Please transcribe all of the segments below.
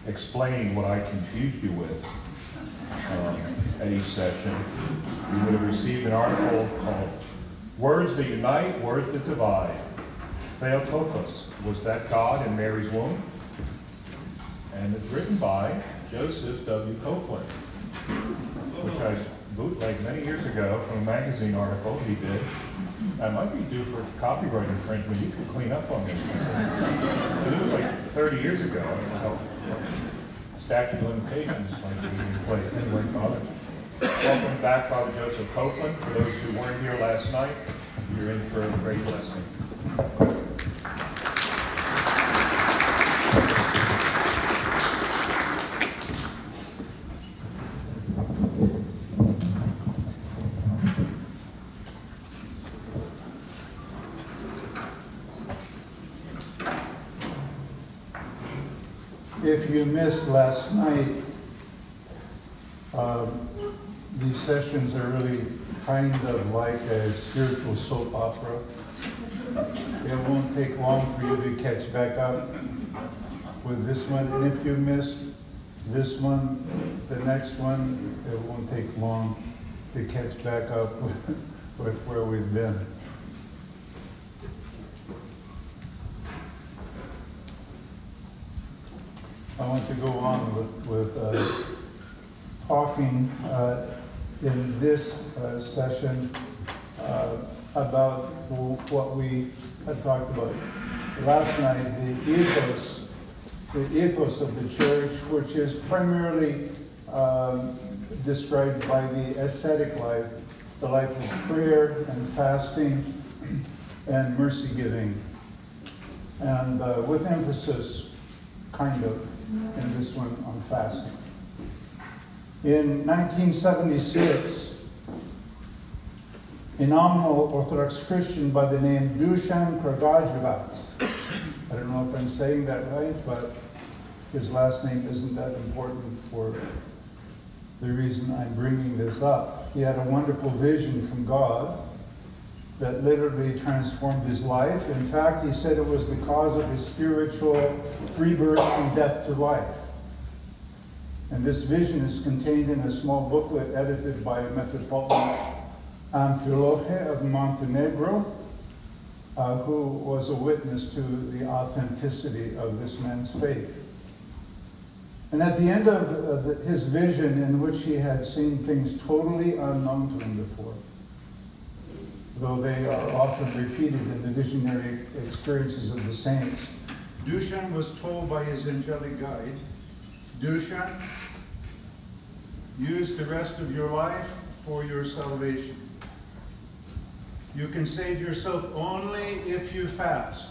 explained what I confused you with at each session, you would have received an article called Words That Unite, Words That Divide. Theotokos, was that God in Mary's womb? And it's written by Joseph W. Copeland, which I bootlegged many years ago from a magazine article he did. I might be due for copyright infringement. You can clean up on this. It was like 30 years ago. I don't know how statute of limitations might be in place. Anyway, Father, welcome back, Father Joseph Copeland. For those who weren't here last night, you're in for a great lesson. If you missed last night, these sessions are really kind of like a spiritual soap opera. It won't take long for you to catch back up with this one. And if you missed this one, the next one, it won't take long to catch back up with where we've been. I want to go on with talking in this session about what we had talked about last night, the ethos of the church, which is primarily described by the ascetic life, the life of prayer and fasting and mercy giving, and with emphasis, kind of, in this one on fasting. In 1976, a nominal Orthodox Christian by the name Dusan Kragajevats, I don't know if I'm saying that right, but his last name isn't that important for the reason I'm bringing this up. He had a wonderful vision from God that literally transformed his life. In fact, he said it was the cause of his spiritual rebirth from death to life. And this vision is contained in a small booklet edited by Metropolitan Amfiloche of Montenegro, who was a witness to the authenticity of this man's faith. And at the end of his vision, in which he had seen things totally unknown to him before, though they are often repeated in the visionary experiences of the saints, Dusan was told by his angelic guide, Dusan, use the rest of your life for your salvation. You can save yourself only if you fast,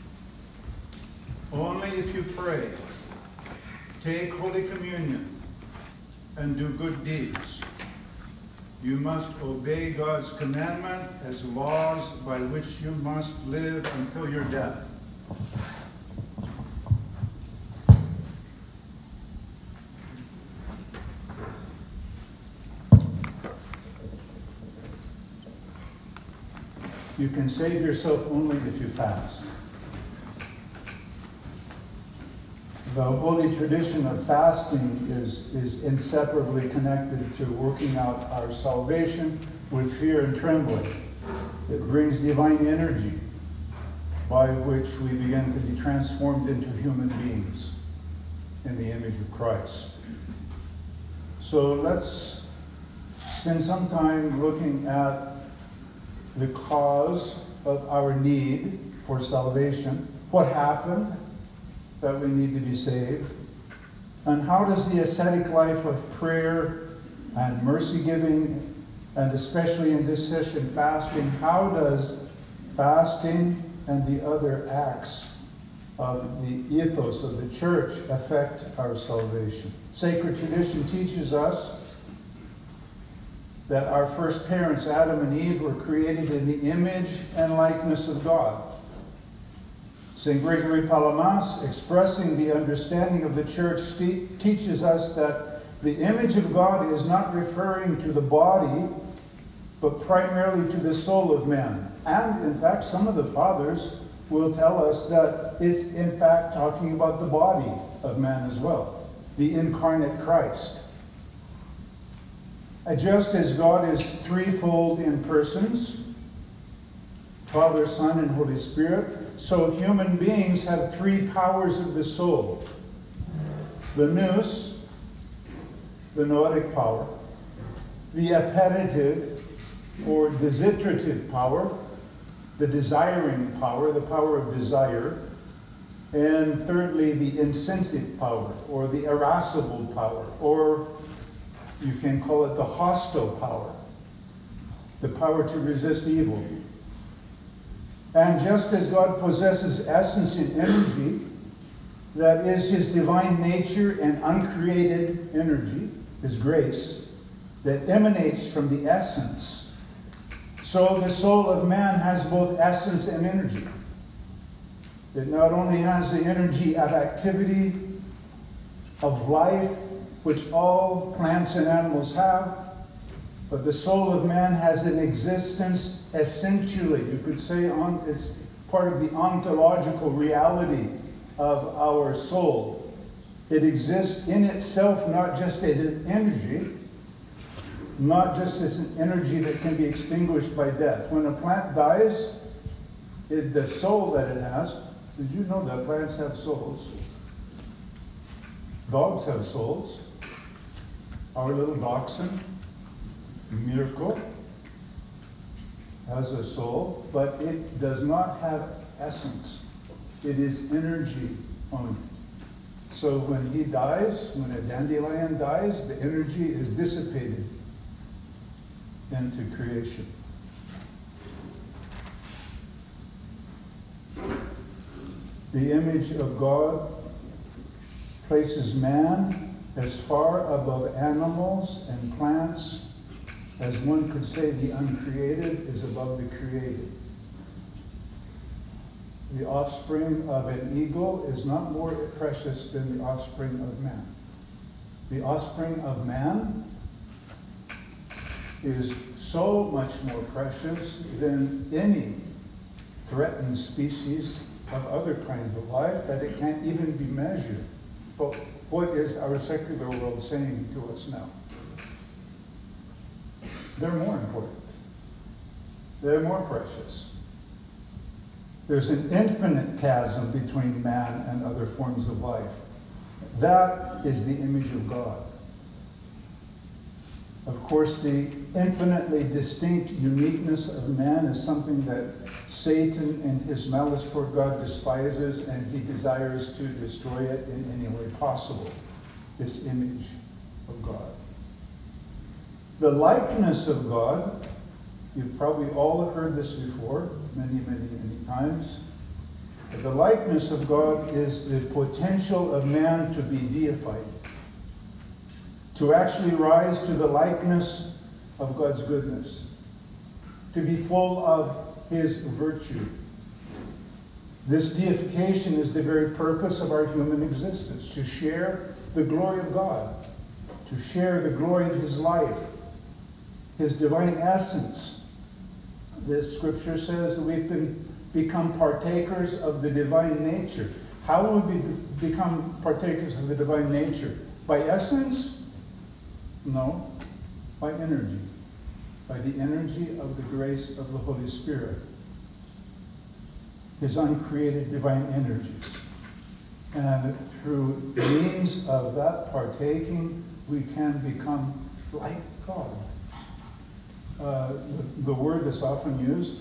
only if you pray, take Holy Communion, and do good deeds. You must obey God's commandment as laws by which you must live until your death. You can save yourself only if you fast. The holy tradition of fasting is inseparably connected to working out our salvation with fear and trembling. It brings divine energy by which we begin to be transformed into human beings in the image of Christ. So let's spend some time looking at the cause of our need for salvation. What happened that we need to be saved? And how does the ascetic life of prayer and mercy giving, and especially in this session fasting, how does fasting and the other acts of the ethos of the church affect our salvation? Sacred tradition teaches us that our first parents, Adam and Eve, were created in the image and likeness of God. St. Gregory Palamas, expressing the understanding of the church, teaches us that the image of God is not referring to the body, but primarily to the soul of man. And in fact, some of the fathers will tell us that it's in fact talking about the body of man as well. the incarnate Christ. Just as God is threefold in persons, Father, Son, and Holy Spirit, so human beings have three powers of the soul. The nous, the noetic power, the appetitive or desiderative power, the desiring power, the power of desire, and thirdly, the insensate power, or the irascible power, or you can call it the hostile power, the power to resist evil. And just as God possesses essence and energy, that is his divine nature and uncreated energy, his grace, that emanates from the essence, so the soul of man has both essence and energy. It not only has the energy of activity, of life, which all plants and animals have, but the soul of man has an existence essentially, you could say, it's part of the ontological reality of our soul. It exists in itself, not just as an energy, not just as an energy that can be extinguished by death. When a plant dies, the soul that it has, did you know that plants have souls? Dogs have souls. Our little dachshund, Mirko, has a soul, but it does not have essence. It is energy only. So when he dies, when a dandelion dies, the energy is dissipated into creation. The image of God places man as far above animals and plants as one could say the uncreated is above the created. The offspring of an eagle is not more precious than the offspring of man. The offspring of man is so much more precious than any threatened species of other kinds of life that it can't even be measured. But what is our secular world saying to us now? They're more important. They're more precious. There's an infinite chasm between man and other forms of life. That is the image of God. Of course, the infinitely distinct uniqueness of man is something that Satan in his malice toward God despises, and he desires to destroy it in any way possible, this image of God. The likeness of God, you've probably all heard this before, many, many, many times. But the likeness of God is the potential of man to be deified, to actually rise to the likeness of God's goodness, to be full of his virtue. This deification is the very purpose of our human existence, to share the glory of God, to share the glory of his life, his divine essence. This scripture says that we've become partakers of the divine nature. How will we become partakers of the divine nature? By essence? No, by energy. By the energy of the grace of the Holy Spirit. His uncreated divine energies. And through means of that partaking, we can become like God. The word that's often used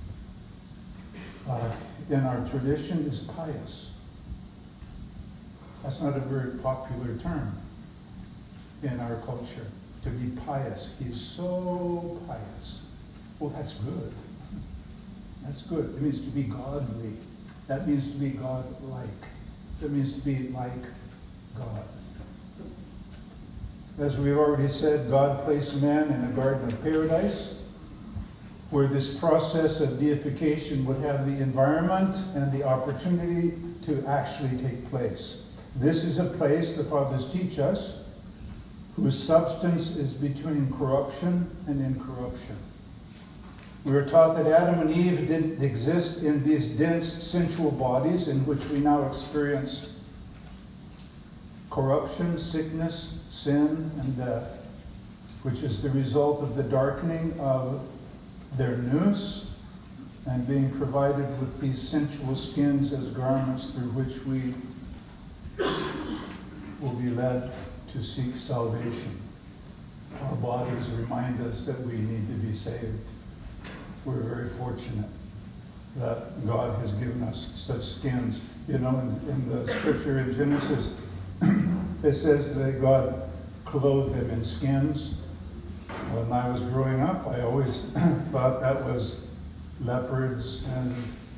in our tradition is pious. That's not a very popular term in our culture, to be pious. He's so pious. Well, that's good. That's good. It means to be godly. That means to be God-like. That means to be like God. As we've already said, God placed man in a garden of paradise, where this process of deification would have the environment and the opportunity to actually take place. This is a place, the Fathers teach us, whose substance is between corruption and incorruption. We were taught that Adam and Eve didn't exist in these dense sensual bodies in which we now experience corruption, sickness, sin, and death, which is the result of the darkening of their nous and being provided with these sensual skins as garments through which we will be led to seek salvation. Our bodies remind us that we need to be saved. We're very fortunate that God has given us such skins. You know, in the scripture in Genesis, it says that God clothed them in skins. When I was growing up, I always thought that was leopards and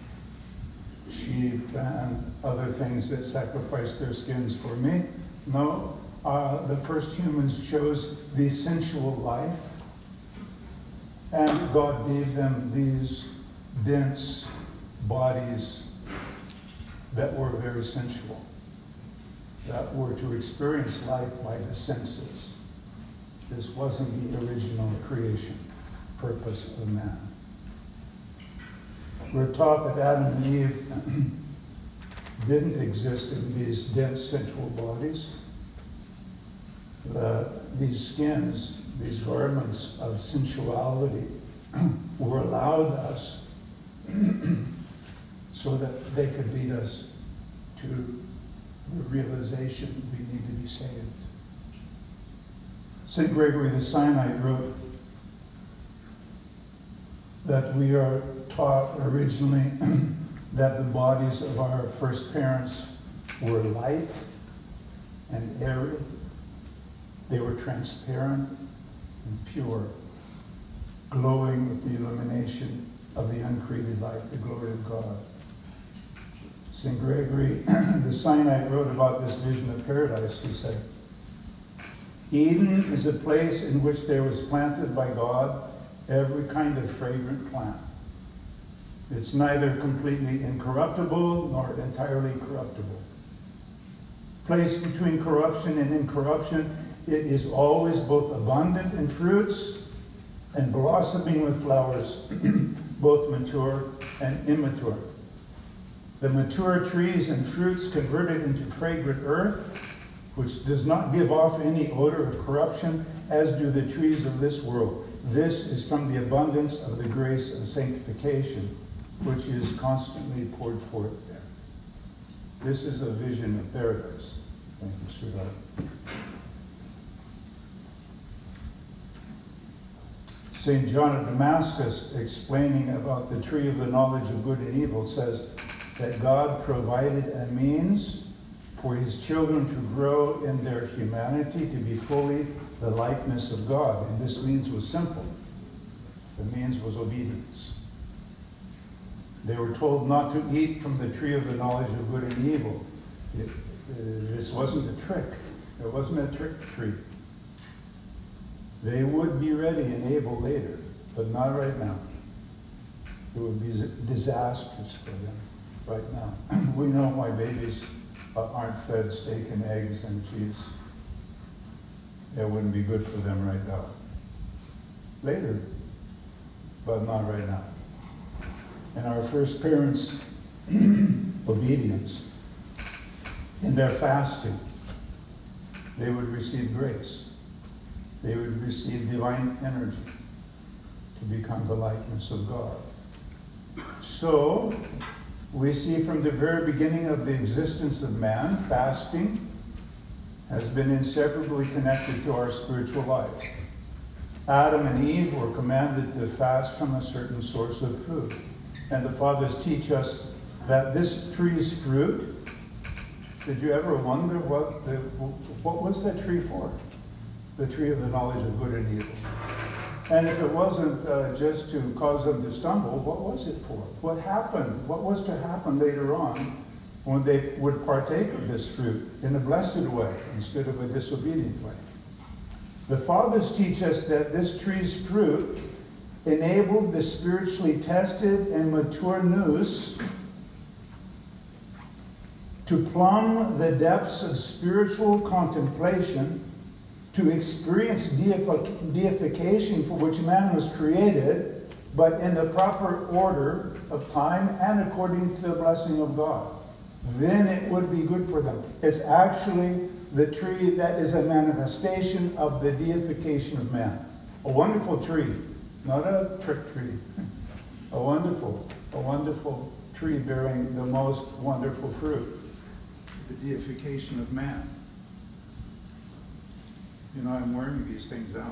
sheep and other things that sacrificed their skins for me. No, the first humans chose the sensual life, and God gave them these dense bodies that were very sensual, that were to experience life by the senses. This wasn't the original creation purpose of man. We're taught that Adam and Eve didn't exist in these dense sensual bodies. These skins, these garments of sensuality were allowed us so that they could lead us to the realization we need to be saved. St. Gregory the Sinite wrote that we are taught originally that the bodies of our first parents were light and airy. They were transparent and pure, glowing with the illumination of the uncreated light, the glory of God. St. Gregory the Sinite wrote about this vision of paradise. He said, "Eden is a place in which there was planted by God every kind of fragrant plant. It's neither completely incorruptible nor entirely corruptible. Placed between corruption and incorruption, it is always both abundant in fruits and blossoming with flowers, both mature and immature. The mature trees and fruits converted into fragrant earth, which does not give off any odor of corruption, as do the trees of this world. This is from the abundance of the grace of sanctification, which is constantly poured forth there." This is a vision of paradise. Thank you, sweetheart. St. John of Damascus, explaining about the tree of the knowledge of good and evil, says that God provided a means for his children to grow in their humanity, to be fully the likeness of God. And this means was simple. The means was obedience. They were told not to eat from the tree of the knowledge of good and evil. This wasn't a trick. It wasn't a trick tree. They would be ready and able later, but not right now. It would be disastrous for them right now. We know why babies aren't fed steak and eggs and cheese. It wouldn't be good for them right now. Later, but not right now. And our first parents' obedience, in their fasting, they would receive grace. They would receive divine energy to become the likeness of God. So, we see from the very beginning of the existence of man, fasting has been inseparably connected to our spiritual life. Adam and Eve were commanded to fast from a certain source of food. And the fathers teach us that this tree's fruit, did you ever wonder what was that tree for? The tree of the knowledge of good and evil. And if it wasn't just to cause them to stumble, what was it for? What happened? What was to happen later on when they would partake of this fruit in a blessed way instead of a disobedient way? The fathers teach us that this tree's fruit enabled the spiritually tested and mature nous to plumb the depths of spiritual contemplation, to experience deification for which man was created, but in the proper order of time and according to the blessing of God. Then it would be good for them. It's actually the tree that is a manifestation of the deification of man. A wonderful tree, not a trick tree. A wonderful tree bearing the most wonderful fruit. The deification of man. You know, I'm wearing these things out.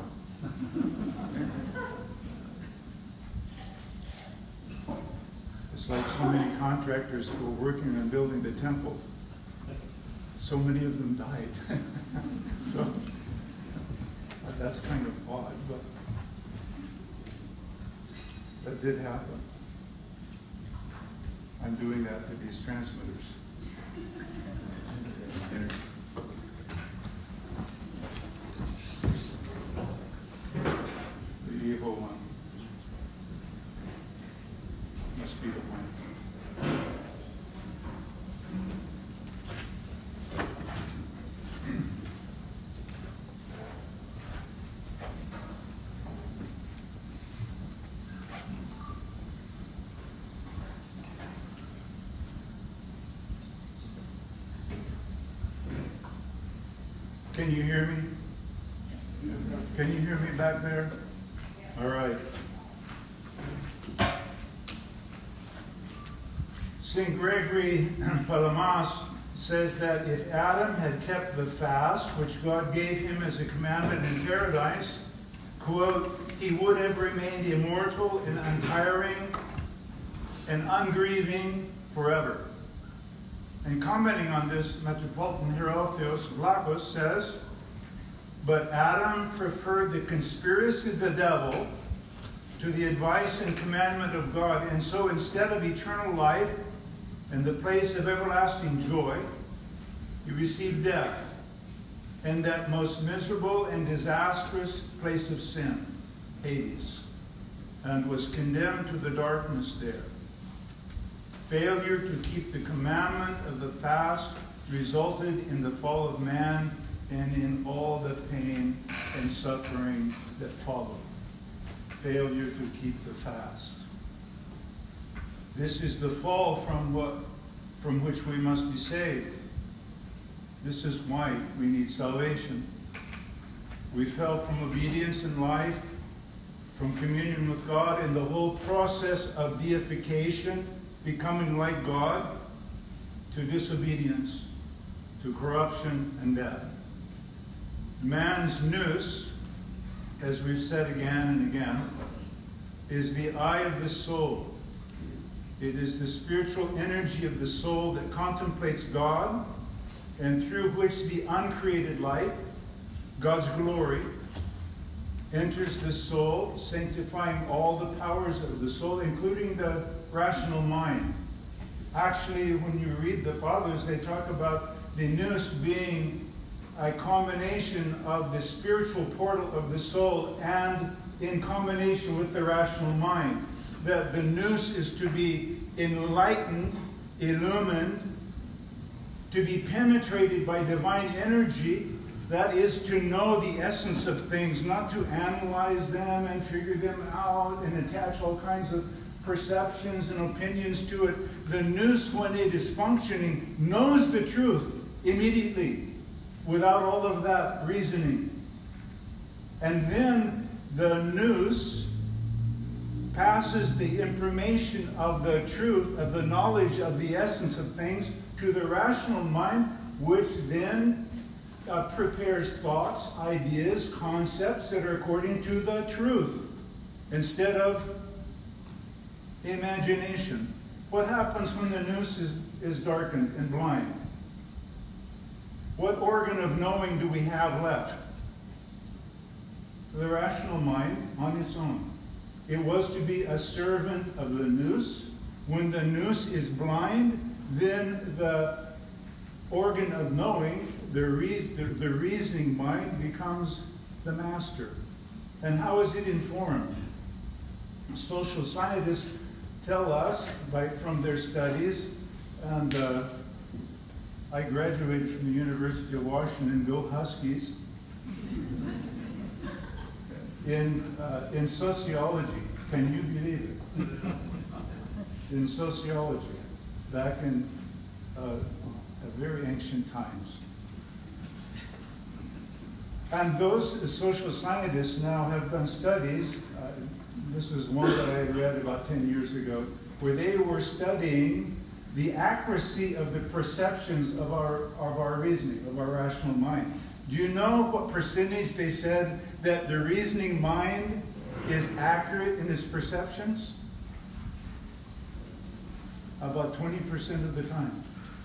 It's like so many contractors who were working on building the temple. So many of them died. So that's kind of odd, but that did happen. I'm doing that to these transmitters. The evil one must be the one. Can you hear me? Can you hear me back there? All right. St. Gregory Palamas says that if Adam had kept the fast, which God gave him as a commandment in paradise, quote, he would have remained immortal and untiring and ungrieving forever. And commenting on this, Metropolitan Hierotheos Vlachos says, but Adam preferred the conspiracy of the devil to the advice and commandment of God, and so instead of eternal life and the place of everlasting joy, he received death and that most miserable and disastrous place of sin, Hades, and was condemned to the darkness there. Failure to keep the commandment of the fast resulted in the fall of man and in all the pain and suffering that followed. Failure to keep the fast. This is the fall from which we must be saved. This is why we need salvation. We fell from obedience in life, from communion with God, and the whole process of deification, becoming like God, to disobedience, to corruption and death. Man's nous, as we've said again and again, is the eye of the soul. It is the spiritual energy of the soul that contemplates God, and through which the uncreated light, God's glory, enters the soul, sanctifying all the powers of the soul, including the rational mind. Actually, when you read the Fathers, they talk about the nous being a combination of the spiritual portal of the soul and in combination with the rational mind. That the nous is to be enlightened, illumined, to be penetrated by divine energy. That is to know the essence of things, not to analyze them and figure them out and attach all kinds of perceptions and opinions to it. The nous, when it is functioning, knows the truth immediately, without all of that reasoning. And then the nous passes the information of the truth, of the knowledge of the essence of things, to the rational mind, which then prepares thoughts, ideas, concepts that are according to the truth, instead of imagination. What happens when the nous is darkened and blind? What organ of knowing do we have left? The rational mind on its own. It was to be a servant of the nous. When the nous is blind, then the organ of knowing, the reasoning mind, becomes the master. And how is it informed? Social scientists tell us from their studies, and I graduated from the University of Washington, go Huskies, in sociology. Can you believe it? In sociology, back in very ancient times, And those social scientists now have done studies. This is one that I read about 10 years ago, where they were studying the accuracy of the perceptions of our reasoning, of our rational mind. Do you know what percentage they said that the reasoning mind is accurate in its perceptions? About 20% of the time.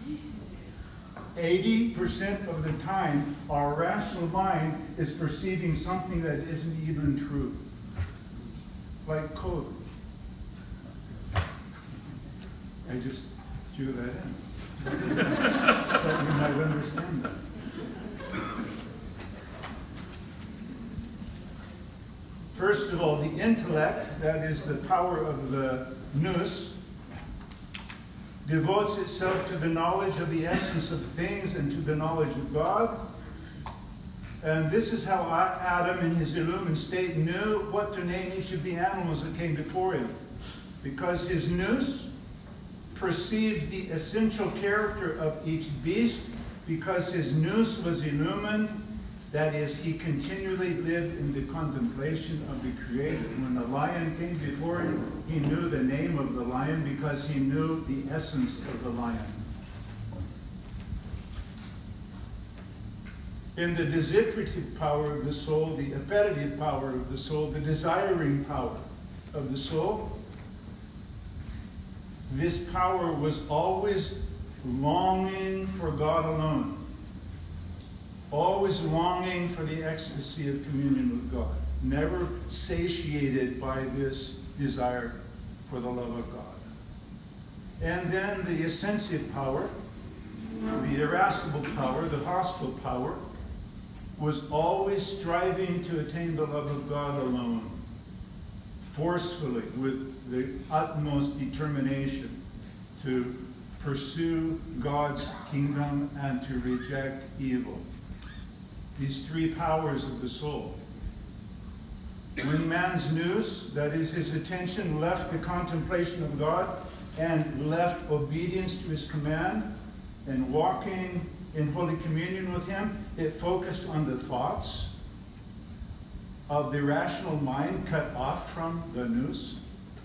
80% of the time, our rational mind is perceiving something that isn't even true. Like code. I just threw that in. Thought you might understand that. First of all, the intellect, that is the power of the nous, devotes itself to the knowledge of the essence of things and to the knowledge of God. And this is how Adam, in his illumined state, knew what to name each of the animals that came before him. Because his nous perceived the essential character of each beast, because his nous was illumined. That is, he continually lived in the contemplation of the Creator. When the lion came before him, he knew the name of the lion because he knew the essence of the lion. In the desiderative power of the soul, the appetitive power of the soul, the desiring power of the soul, this power was always longing for God alone. Always longing for the ecstasy of communion with God. Never satiated by this desire for the love of God. And then the ascensive power, the irascible power, the hostile power, was always striving to attain the love of God alone. Forcefully, with the utmost determination to pursue God's kingdom and to reject evil. These three powers of the soul. When man's nous, that is his attention, left the contemplation of God and left obedience to his command and walking in Holy Communion with him, it focused on the thoughts of the rational mind cut off from the nous.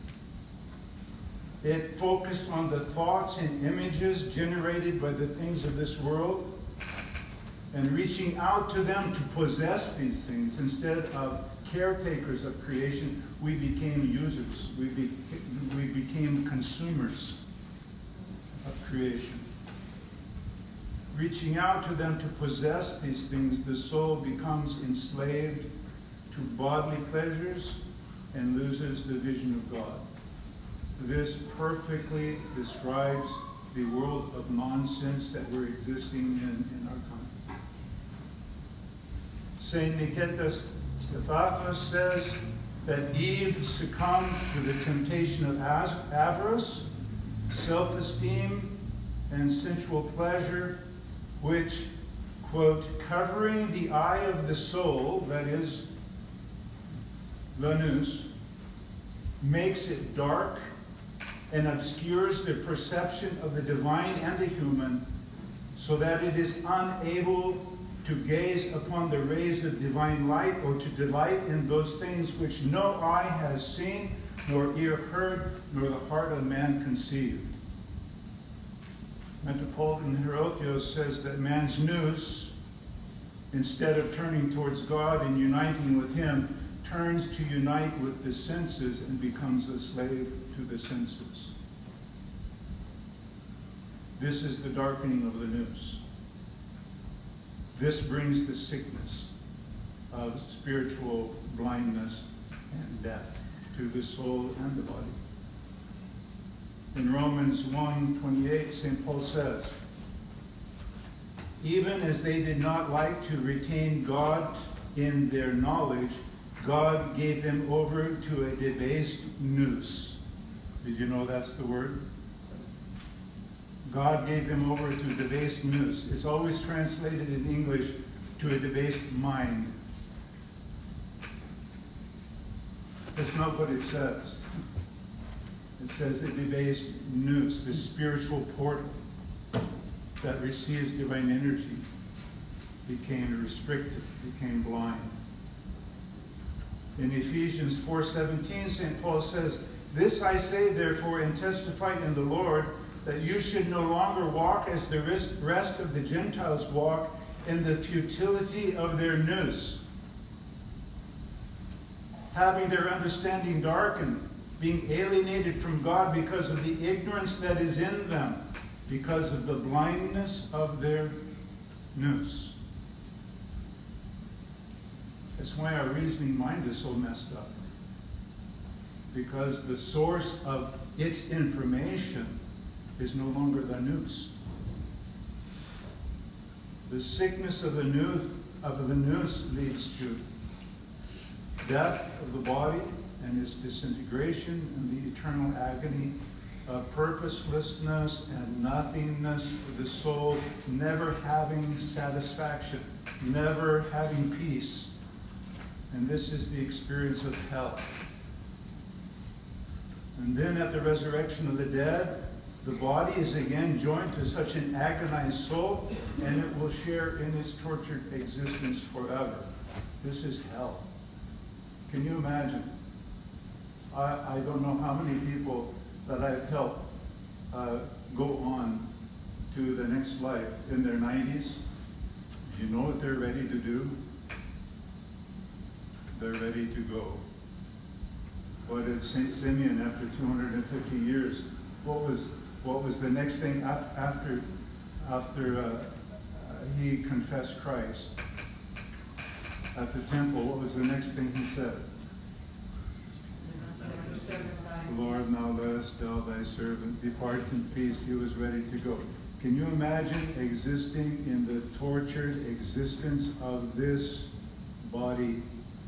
It focused on the thoughts and images generated by the things of this world, and reaching out to them to possess these things. Instead of caretakers of creation, we became users. We became consumers of creation. Reaching out to them to possess these things, the soul becomes enslaved to bodily pleasures and loses the vision of God. This perfectly describes the world of nonsense that we're existing in our time. St. Nicetas Stephanos says that Eve succumbed to the temptation of avarice, self-esteem, and sensual pleasure, which, quote, covering the eye of the soul, that is, the nous, makes it dark and obscures the perception of the divine and the human, so that it is unable to gaze upon the rays of divine light or to delight in those things which no eye has seen, nor ear heard, nor the heart of man conceived. Metropolitan Herotheos says that man's nous, instead of turning towards God and uniting with him, turns to unite with the senses and becomes a slave to the senses. This is the darkening of the nous. This brings the sickness of spiritual blindness and death to the soul and the body. In Romans 1:28, St. Paul says, even as they did not like to retain God in their knowledge, God gave them over to a debased nous. Did you know that's the word? God gave them over to debased nous. It's always translated in English to a debased mind. That's not what it says. It says a debased nous, the spiritual portal that receives divine energy. became restricted, became blind. In Ephesians 4:17, St. Paul says, "This I say, therefore, and testify in the Lord, that you should no longer walk as the rest of the Gentiles walk, in the futility of their nous, having their understanding darkened, being alienated from God because of the ignorance that is in them, because of the blindness of their nous." That's why our reasoning mind is so messed up. Because the source of its information is no longer the nous. The sickness of the nous leads to death of the body and its disintegration and the eternal agony of purposelessness and nothingness for the soul, never having satisfaction, never having peace. And this is the experience of hell. And then at the resurrection of the dead, the body is again joined to such an agonized soul, and it will share in its tortured existence forever. This is hell. Can you imagine? I don't know how many people that I've helped go on to the next life in their 90s. Do you know what they're ready to do? They're ready to go. What did St. Simeon, after 250 years, what was the next thing after he confessed Christ at the temple? What was the next thing he said? "Lord, now lettest thou thy servant depart in peace." He was ready to go. Can you imagine existing in the tortured existence of this body,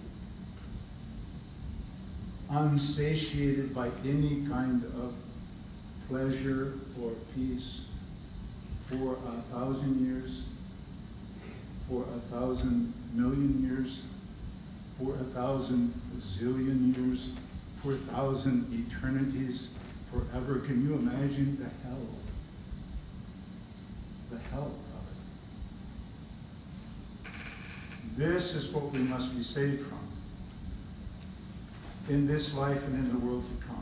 unsatiated by any kind of pleasure or peace for 1,000 years, for 1,000 million years, for 1,000 zillion years, for 1,000 eternities, forever? Can you imagine the hell? The hell of it. This is what we must be saved from in this life and in the world to come.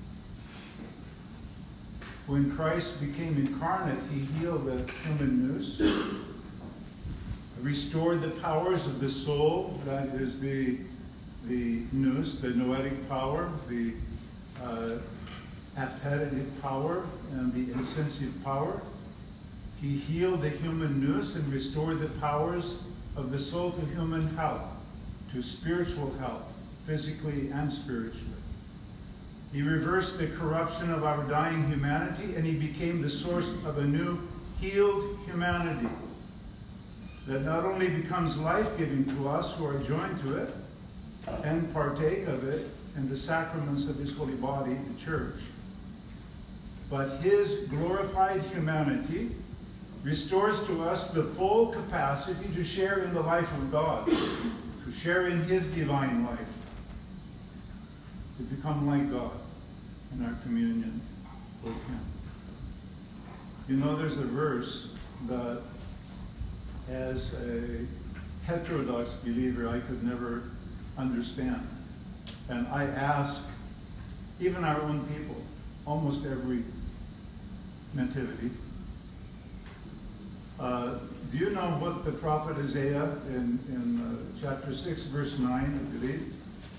When Christ became incarnate, he healed the human nous, restored the powers of the soul, that is the nous, the noetic power, the appetitive power, and the insensitive power. He healed the human nous and restored the powers of the soul to human health, to spiritual health, physically and spiritually. He reversed the corruption of our dying humanity, and he became the source of a new healed humanity that not only becomes life-giving to us who are joined to it and partake of it in the sacraments of his holy body, the church, but his glorified humanity restores to us the full capacity to share in the life of God, to share in his divine life, to become like God in our communion with him. You know, there's a verse that as a heterodox believer I could never understand. And I ask even our own people, almost every nativity, do you know what the prophet Isaiah in chapter 6, verse 9, I believe,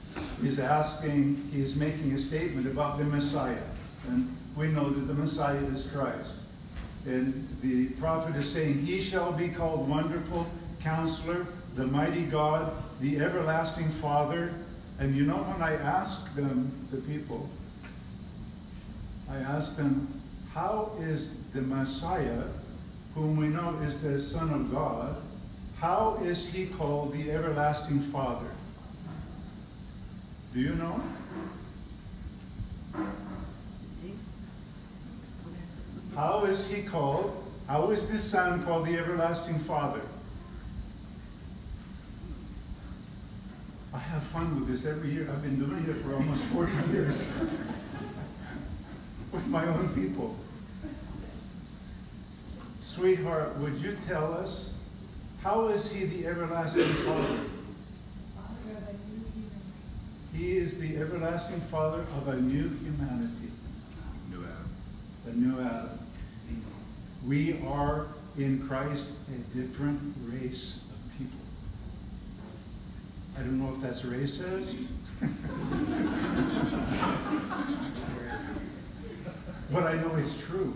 he's making a statement about the Messiah. And we know that the Messiah is Christ. And the prophet is saying, he shall be called Wonderful Counselor, the Mighty God, the Everlasting Father. And you know, when I ask them, the people, I ask them, how is the Messiah, whom we know is the Son of God, how is he called the Everlasting Father? Do you know? How is he called? How is this Son called the Everlasting Father? I have fun with this every year. I've been doing it for almost 40 years with my own people. Sweetheart, would you tell us How is he the everlasting Father? He is the everlasting Father of a new humanity. New Adam. The new Adam. We are in Christ a different race of people. I don't know if that's racist. But I know it's true.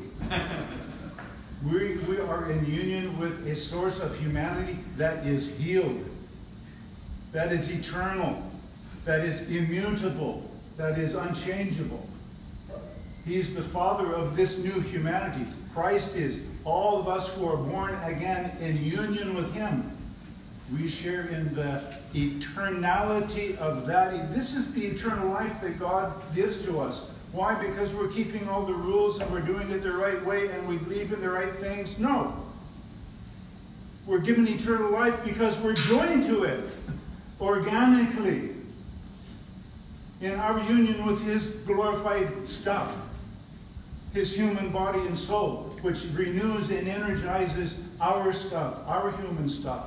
We are in union with a source of humanity that is healed, that is eternal, that is immutable, that is unchangeable. He's the Father of this new humanity. Christ is. All of us who are born again in union with Him, we share in the eternality of that. This is the eternal life that God gives to us. Why? Because we're keeping all the rules and we're doing it the right way and we believe in the right things? No. We're given eternal life because we're joined to it organically in our union with His glorified stuff, His human body and soul, which renews and energizes our stuff, our human stuff.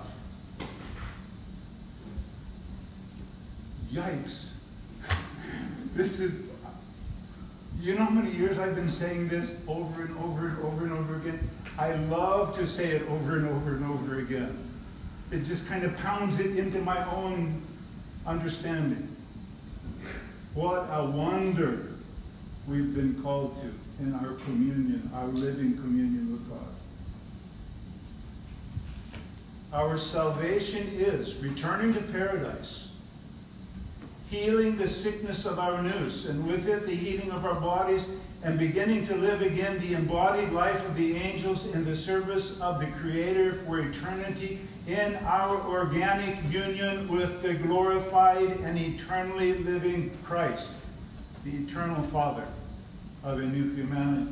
Yikes. This is, you know how many years I've been saying this over and over and over and over again? I love to say it over and over and over again. It just kind of pounds it into my own understanding. What a wonder we've been called to in our communion, our living communion with God. Our salvation is returning to paradise, healing the sickness of our nous, and with it the healing of our bodies, and beginning to live again the embodied life of the angels in the service of the Creator for eternity in our organic union with the glorified and eternally living Christ, the eternal Father of a new humanity.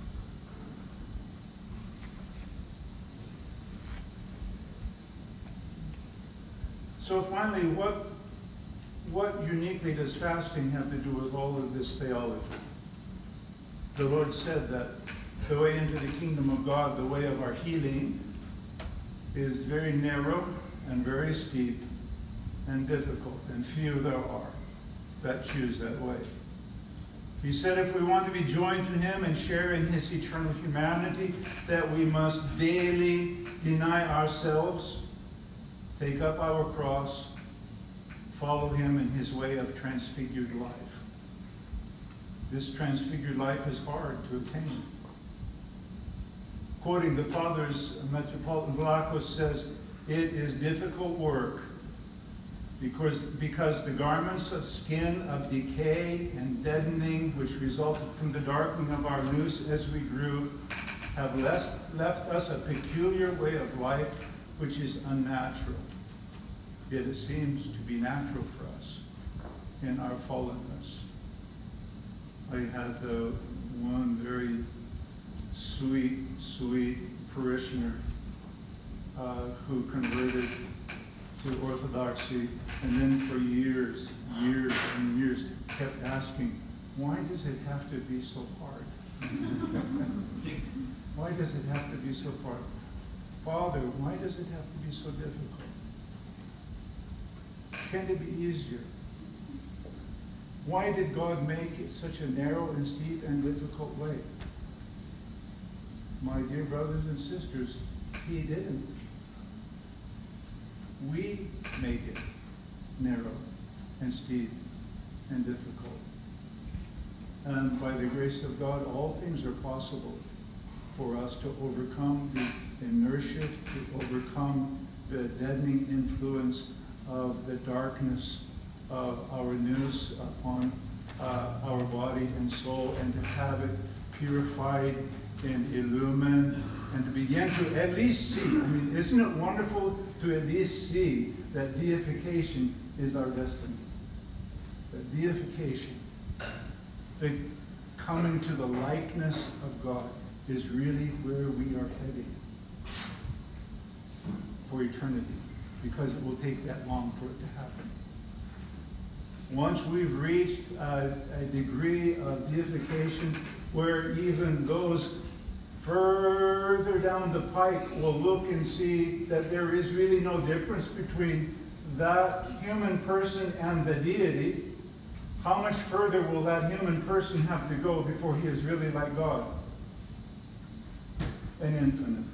So finally, what uniquely does fasting have to do with all of this theology? The Lord said that the way into the kingdom of God, the way of our healing, is very narrow and very steep and difficult, and few there are that choose that way. He said if we want to be joined to Him and share in His eternal humanity, that we must daily deny ourselves, take up our cross, follow Him in His way of transfigured life. This transfigured life is hard to attain. Quoting the Fathers, Metropolitan Vlachos says, it is difficult work because the garments of skin of decay and deadening, which resulted from the darkening of our nous as we grew, have left us a peculiar way of life which is unnatural. Yet it seems to be natural for us in our fallenness. I had one very sweet parishioner who converted to Orthodoxy, and then for years and years kept asking, why does it have to be so hard? Why does it have to be so hard? Father, why does it have to be so difficult? Can't it be easier? Why did God make it such a narrow and steep and difficult way? My dear brothers and sisters, He didn't. We make it narrow and steep and difficult. And by the grace of God, all things are possible for us to overcome the inertia, to overcome the deadening influence of the darkness of our nous upon our body and soul, and to have it purified and illumined, and to begin to at least see. I mean, isn't it wonderful to at least see that deification is our destiny? That deification, the coming to the likeness of God, is really where we are heading for eternity, because it will take that long for it to happen. Once we've reached a degree of deification where even those further down the pike will look and see that there is really no difference between that human person and the deity, how much further will that human person have to go before he is really like God? An infinite.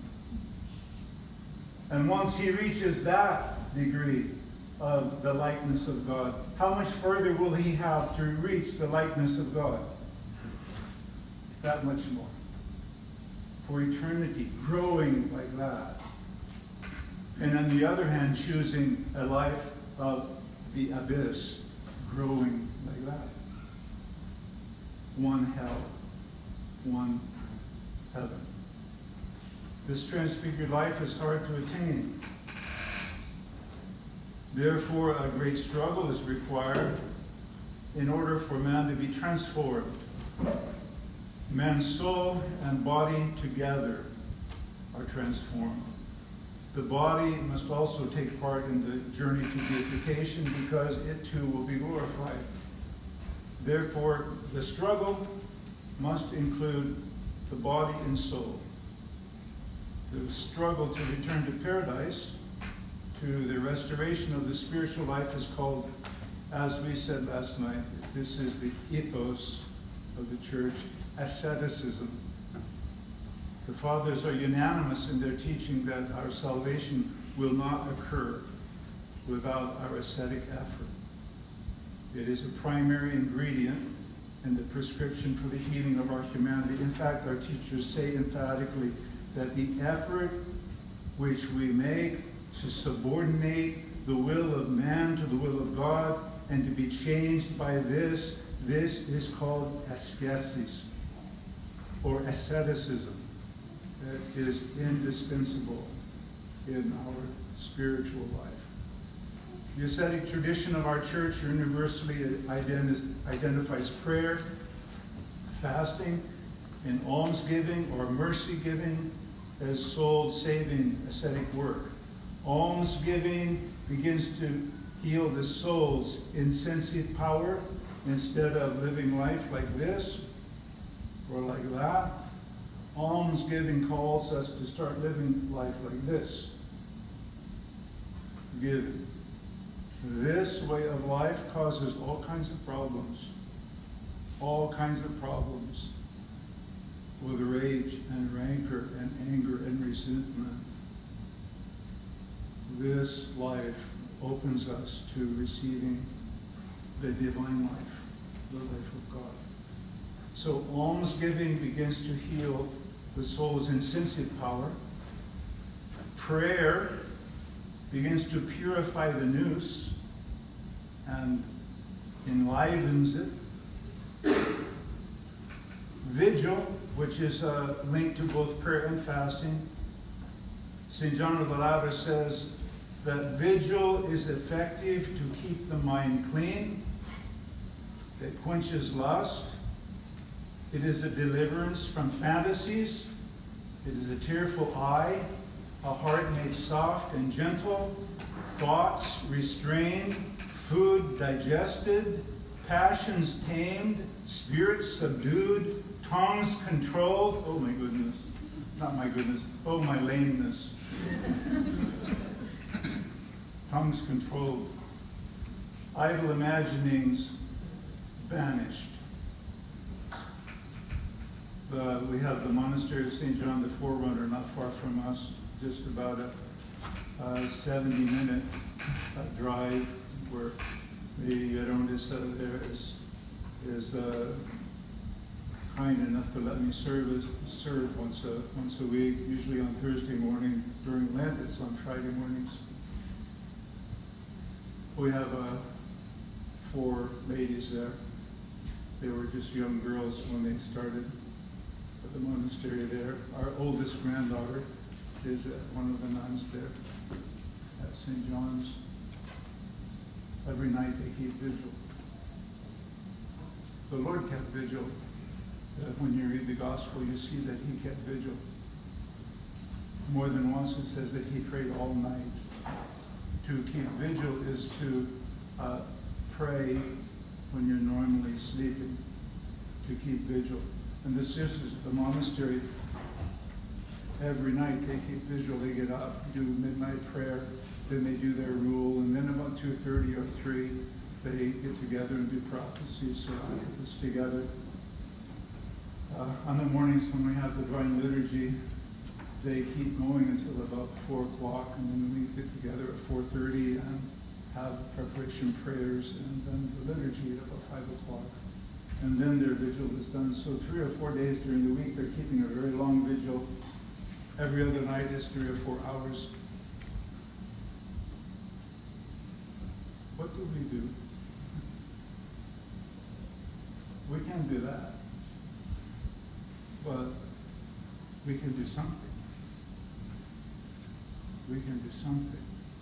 And once he reaches that degree of the likeness of God, how much further will he have to reach the likeness of God? That much more. For eternity, growing like that. And on the other hand, choosing a life of the abyss, growing like that. One hell, one heaven. This transfigured life is hard to attain. Therefore, a great struggle is required in order for man to be transformed. Man's soul and body together are transformed. The body must also take part in the journey to deification because it too will be glorified. Therefore, the struggle must include the body and soul. The struggle to return to paradise, to the restoration of the spiritual life is called, as we said last night, this is the ethos of the church, asceticism. The fathers are unanimous in their teaching that our salvation will not occur without our ascetic effort. It is a primary ingredient in the prescription for the healing of our humanity. In fact, our teachers say emphatically that the effort which we make to subordinate the will of man to the will of God and to be changed by this is called ascesis, or asceticism. It is indispensable in our spiritual life. The ascetic tradition of our church universally identifies prayer, fasting, and almsgiving or mercy giving as soul-saving ascetic work. Almsgiving begins to heal the soul's insensate power instead of living life like this or like that. Almsgiving calls us to start living life like this. Giving. This way of life causes all kinds of problems. All kinds of problems with rage and rancor and anger and resentment. This life opens us to receiving the divine life, the life of God. So almsgiving begins to heal the soul's insensate power. Prayer begins to purify the nous and enlivens it. Vigil, which is linked to both prayer and fasting. St. John of the Ladder says that vigil is effective to keep the mind clean. It quenches lust. It is a deliverance from fantasies. It is a tearful eye, a heart made soft and gentle, thoughts restrained, food digested, passions tamed, spirits subdued, tongues controlled. Oh my goodness. Not my goodness. Oh my lameness. Tongues controlled. Idle imaginings banished. We have the monastery of St. John the Forerunner not far from us, just about a 70-minute drive, where the Erondis there is kind enough to let me serve once a week, usually on Thursday morning. During Lent, it's on Friday mornings. We have 4 ladies there. They were just young girls when they started at the monastery there. Our oldest granddaughter is one of the nuns there at St. John's. Every night they keep vigil. The Lord kept vigil. When you read the gospel, you see that he kept vigil. More than once it says that he prayed all night. To keep vigil is to pray when you're normally sleeping, to keep vigil. And the sisters at the monastery every night they keep vigil. They get up, do midnight prayer, then they do their rule, and then about 2:30 or 3, they get together and do prophecies. So I get this together. On the mornings when we have the Divine Liturgy, they keep going until about 4 o'clock, and then we get together at 4:30 and have preparation prayers, and then the liturgy at about 5 o'clock. And then their vigil is done. So 3 or 4 days during the week, they're keeping a very long vigil. Every other night is 3 or 4 hours. What do we do? We can't do that. But we can do something. We can do something.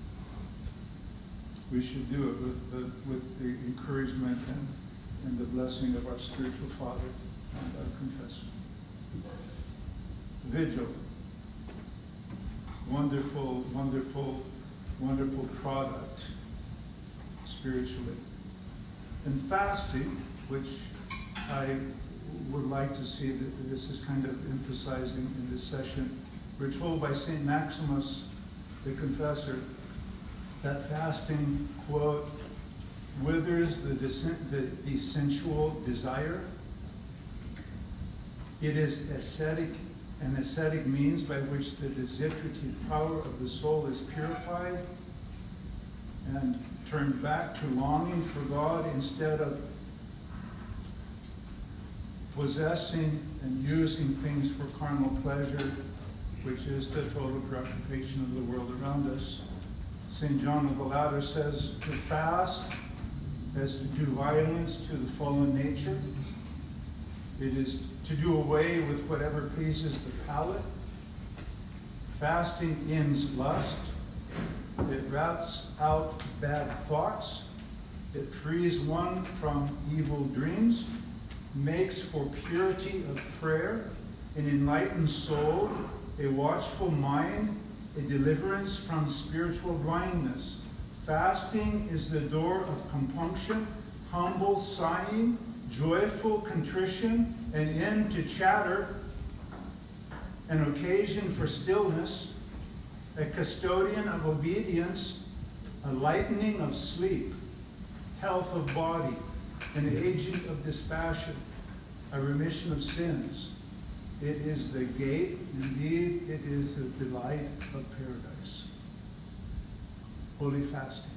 We should do it with the encouragement and the blessing of our spiritual father and our confessor. Vigil. Wonderful, wonderful, wonderful product spiritually. And fasting, which I would like to see that this is kind of emphasizing in this session. We're told by St. Maximus, the confessor, that fasting, quote, withers the sensual desire. It is ascetic, an ascetic means by which the desitrative power of the soul is purified and turned back to longing for God instead of possessing and using things for carnal pleasure, which is the total preoccupation of the world around us. St. John of the Ladder says to fast as to do violence to the fallen nature. It is to do away with whatever pleases the palate. Fasting ends lust. It rots out bad thoughts. It frees one from evil dreams, makes for purity of prayer, an enlightened soul, a watchful mind, a deliverance from spiritual blindness. Fasting is the door of compunction, humble sighing, joyful contrition, an end to chatter, an occasion for stillness, a custodian of obedience, a lightening of sleep, health of body, an agent of dispassion, a remission of sins. It is the gate, indeed, it is the delight of paradise. Holy fasting.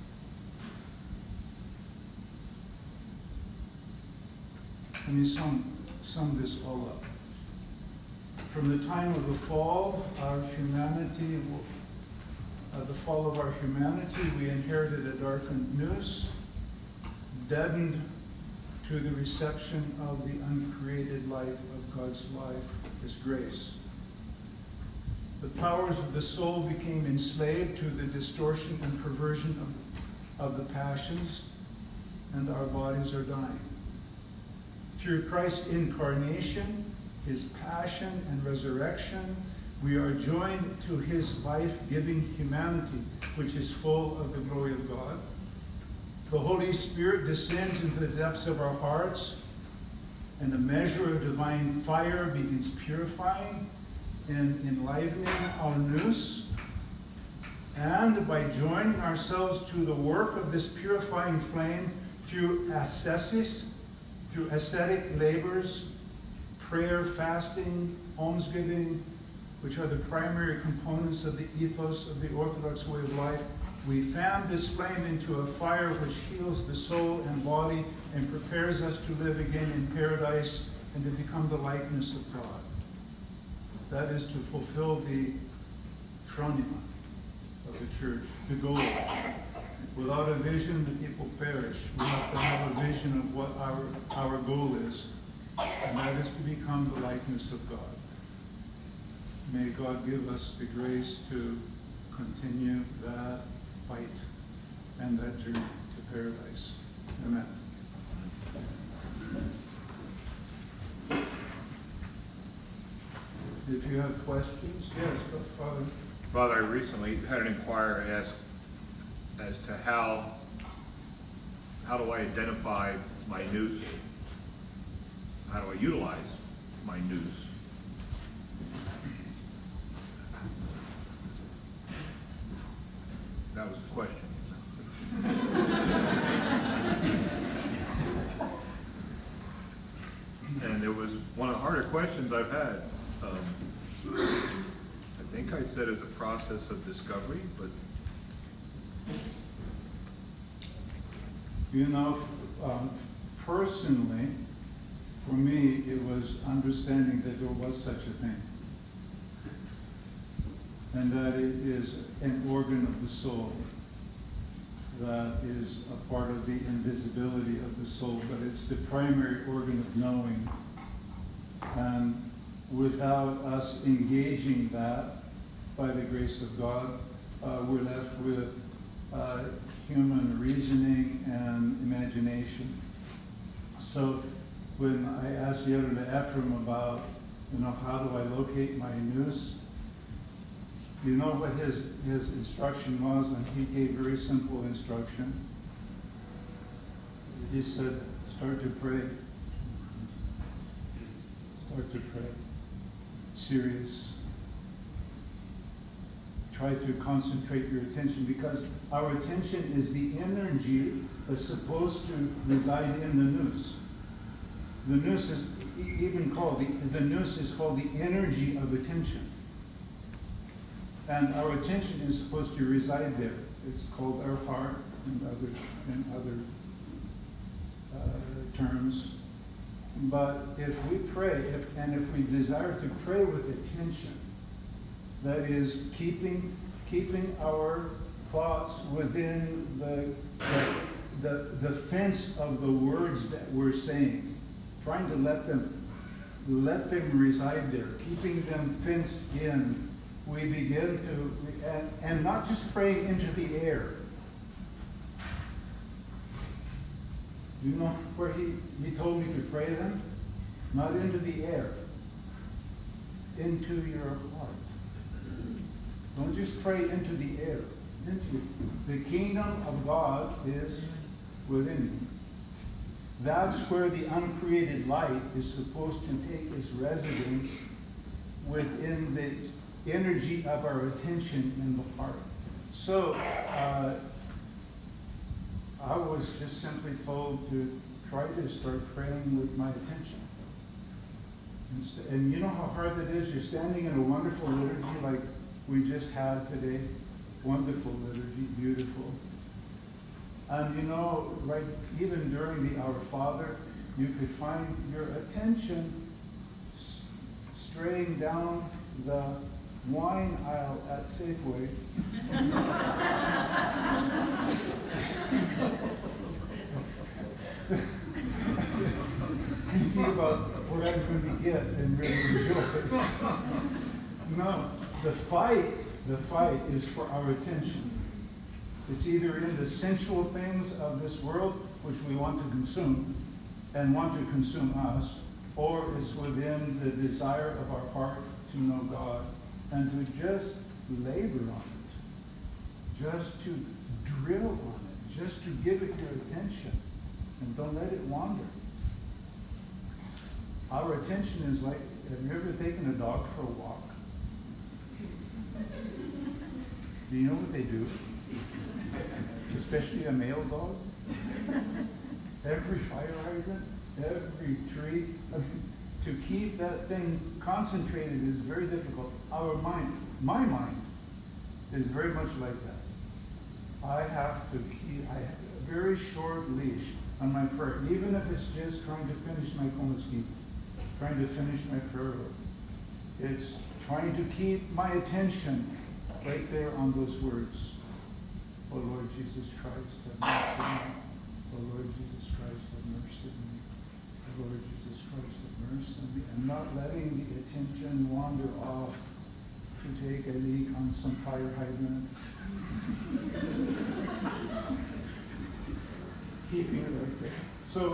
Let me sum this all up. From the time of the fall, the fall of our humanity, we inherited a darkened nous, deadened to the reception of the uncreated light of God's life, His grace. The powers of the soul became enslaved to the distortion and perversion of the passions, and our bodies are dying. Through Christ's incarnation, His passion and resurrection, we are joined to His life-giving humanity, which is full of the glory of God. The Holy Spirit descends into the depths of our hearts, and a measure of divine fire begins purifying and enlivening our nous. And by joining ourselves to the work of this purifying flame through ascesis, through ascetic labors, prayer, fasting, almsgiving, which are the primary components of the ethos of the Orthodox way of life, we fan this flame into a fire which heals the soul and body and prepares us to live again in paradise and to become the likeness of God. That is to fulfill the phronima of the church, the goal. Without a vision, the people perish. We have to have a vision of what our goal is, and that is to become the likeness of God. May God give us the grace to continue that fight and that journey to paradise. Amen. If you have questions, yes, Father. Father, I recently had an inquiry asked as to how do I identify my nous? How do I utilize my nous? That was the question. And it was one of the harder questions I've had. I think I said it's a process of discovery, but You know, personally, for me, it was understanding that there was such a thing. And that it is an organ of the soul that is a part of the invisibility of the soul, but it's the primary organ of knowing. And without us engaging that, by the grace of God, we're left with human reasoning and imagination. So when I asked Yaron Ephraim about, how do I locate my nous, you know what his instruction was, and he gave very simple instruction. He said, start to pray. Start to pray. Serious. Try to concentrate your attention, because our attention is the energy that's supposed to reside in the nous. The nous is even called, the nous is called the energy of attention. And our attention is supposed to reside there. It's called our heart in other terms. But if we pray, if we desire to pray with attention, that is keeping our thoughts within the fence of the words that we're saying, trying to let them reside there, keeping them fenced in. We begin to, and not just praying into the air. You know where he told me to pray then? Not into the air, into your heart. Don't just pray into the air. The kingdom of God is within you. That's where the uncreated light is supposed to take its residence, within the energy of our attention in the heart. So I was just simply told to try to start praying with my attention. And you know how hard that is? You're standing in a wonderful liturgy like we just had today. Wonderful liturgy, beautiful. And right, even during the Our Father, you could find your attention straying down the wine aisle at Safeway. Thinking about what I'm going to get and really enjoy. No, the fight is for our attention. It's either in the sensual things of this world, which we want to consume, and want to consume us, or it's within the desire of our heart to know God, and to just labor on it, just to drill on it, just to give it your attention, and don't let it wander. Our attention is like, have you ever taken a dog for a walk? Do you know what they do? Especially a male dog. Every fire hydrant, every tree. To keep that thing concentrated is very difficult. Our mind, my mind, is very much like that. I have a very short leash on my prayer, even if it's just trying to finish my Komaski, trying to finish my prayer. It's trying to keep my attention right there on those words. Oh Lord Jesus Christ, have mercy on me. Oh Lord Jesus Christ, have mercy on me. Oh Lord Jesus Christ, have mercy on me. And not letting the attention wander off to take a leak on some fire hydrant. Keeping it right there. So,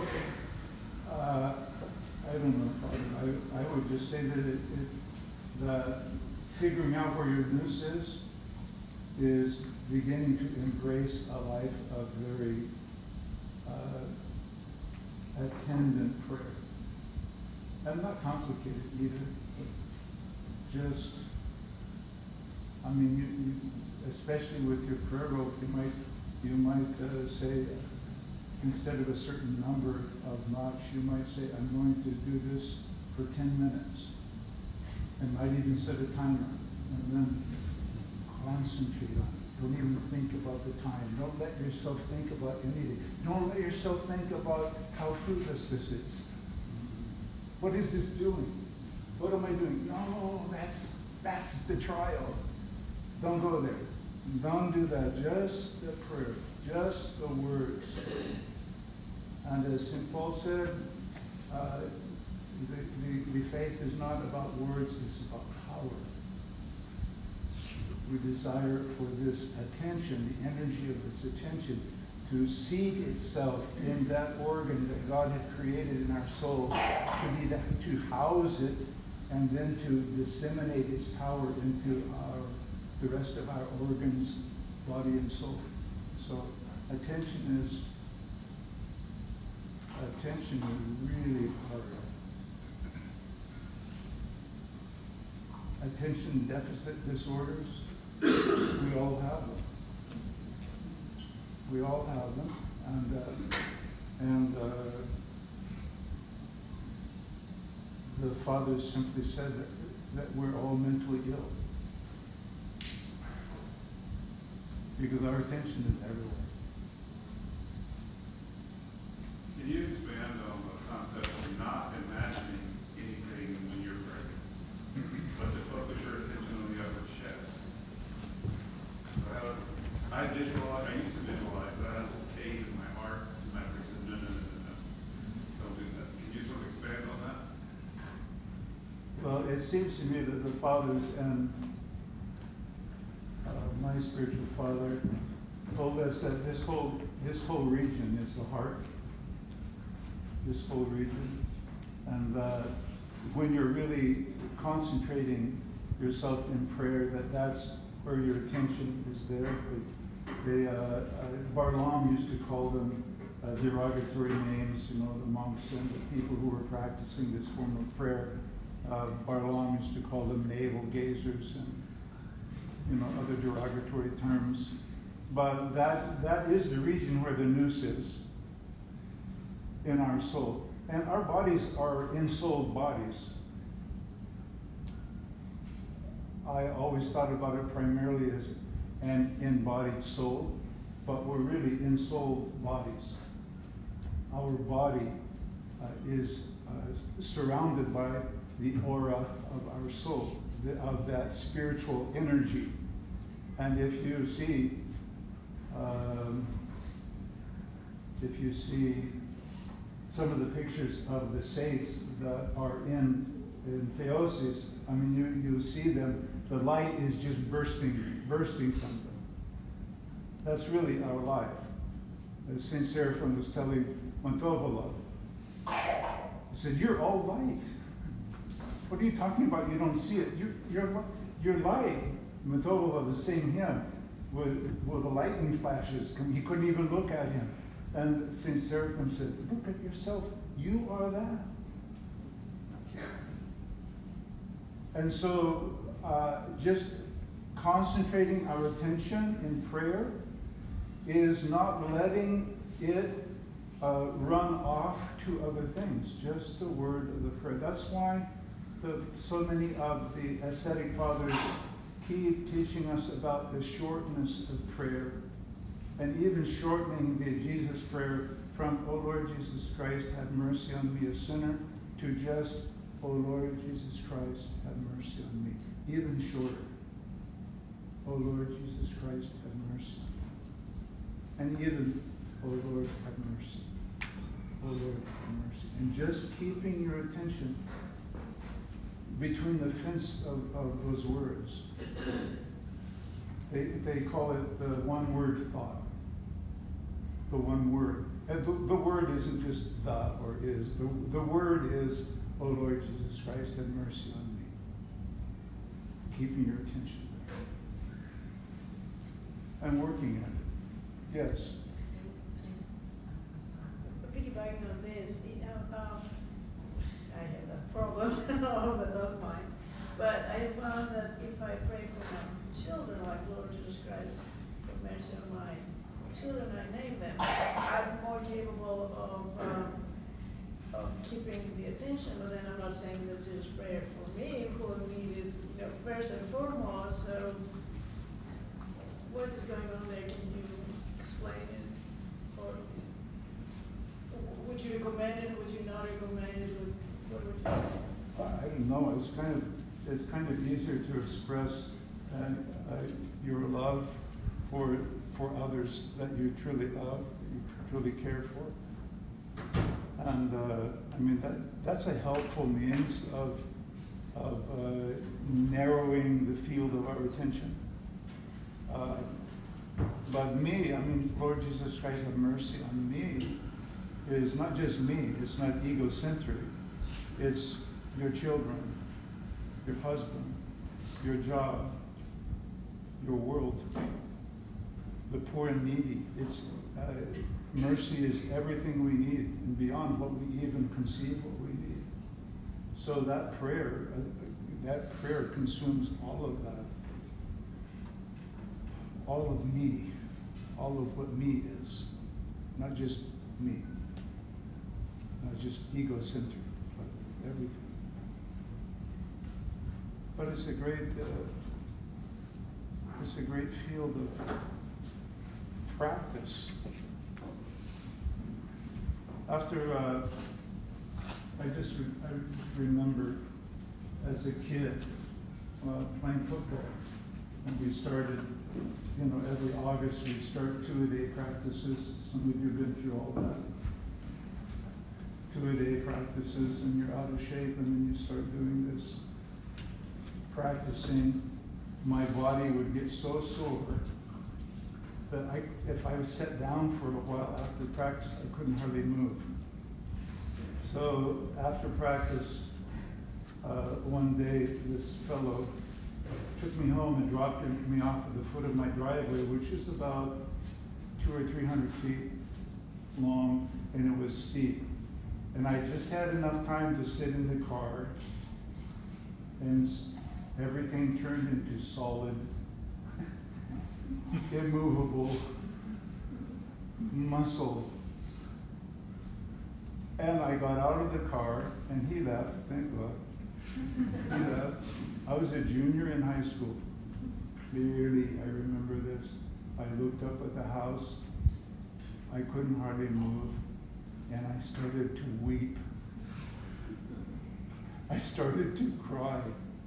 I don't know, Father. I would just say that figuring out where your nous is beginning to embrace a life of very attendant prayer. And not complicated either, but just, especially with your prayer rope, you might say, instead of a certain number of knots, you might say, I'm going to do this for 10 minutes. And might even set a timer, and then concentrate on it. Don't even think about the time. Don't let yourself think about anything. Don't let yourself think about how fruitless this is. What is this doing? What am I doing? No, that's the trial. Don't go there. Don't do that. Just the prayer. Just the words. And as St. Paul said, the faith is not about words, it's about power. We desire for this attention, the energy of this attention, to seat itself in that organ that God had created in our soul, to house it, and then to disseminate its power into the rest of our organs, body and soul. So attention is really hard. Attention deficit disorders, we all have them. We all have them, and the fathers simply said that we're all mentally ill because our attention is everywhere. Can you expand on the concept of not imagining anything when you're praying, but to focus your attention on the upper chest? So I used to visualize that as a cave in my heart, and my priest said, no, don't do that. Can you sort of expand on that? Well, it seems to me that the fathers and my spiritual father told us that this whole region is the heart. This whole region, and when you're really concentrating yourself in prayer, that's where your attention is there. Barlaam used to call them derogatory names, the monks and the people who were practicing this form of prayer. Barlaam used to call them navel gazers and other derogatory terms. But that is the region where the nous is in our soul. And our bodies are ensouled bodies. I always thought about it primarily as an embodied soul, but we're really ensouled bodies. Our body is surrounded by the aura of our soul, of that spiritual energy. And if you see some of the pictures of the saints that are in theosis, I mean, you see them, the light is just bursting from them. That's really our life. As St. Seraphim was telling Montovolov, he said, you're all light. What are you talking about? You don't see it. You're light. Montovolov is saying him with the lightning flashes. He couldn't even look at him. And St. Seraphim said, look at yourself. You are that. And so just concentrating our attention in prayer is not letting it run off to other things, just the word of the prayer. That's why so many of the ascetic fathers keep teaching us about the shortness of prayer, and even shortening the Jesus prayer from, O Lord Jesus Christ, have mercy on me, a sinner, to just, O Lord Jesus Christ, have mercy on me. Even shorter. O Lord Jesus Christ, have mercy. And even, O Lord, have mercy. O Lord, have mercy. And just keeping your attention between the fence of those words. They call it the one-word thought. The one word. And the word isn't just the or is. The word is, O Lord Jesus Christ, have mercy on me. Keeping your attention there. And working at it. Yes? Piggybacking on this, I have a problem of a dog mind. But I found that if I pray for my children, like Lord Jesus Christ, have mercy on my children, I name them, I'm more capable of keeping the attention. But then I'm not saying that this prayer for me, who needed, first and foremost. So what is going on there? Can you explain it? Or would you recommend it? Would you not recommend it? What would you say? I don't know. It's kind of easier to express your love for others that you truly love, that you truly care for, and I mean that's a helpful means of narrowing the field of our attention. But me, I mean, Lord Jesus Christ, have mercy on me, is not just me. It's not egocentric. It's your children, your husband, your job, your world, the poor and needy. It's mercy is everything we need and beyond what we even conceive what we need. So that prayer consumes all of that, all of me, all of what me is, not just me, not just egocentric, but everything. But it's a great field of practice. After I just remember as a kid playing football, and we started, every August we start 2-a-day practices. Some of you have been through all that. 2-a-day practices, and you're out of shape, and then you start doing this. Practicing, my body would get so sore that if I was sat down for a while after practice, I couldn't hardly move. So after practice, one day this fellow took me home and dropped me off at the foot of my driveway, which is about 200 or 300 feet long, and it was steep. And I just had enough time to sit in the car, and everything turned into solid, immovable muscle. And I got out of the car, and he left, thank God. He left. I was a junior in high school. Clearly, I remember this. I looked up at the house. I couldn't hardly move, and I started to weep. I started to cry.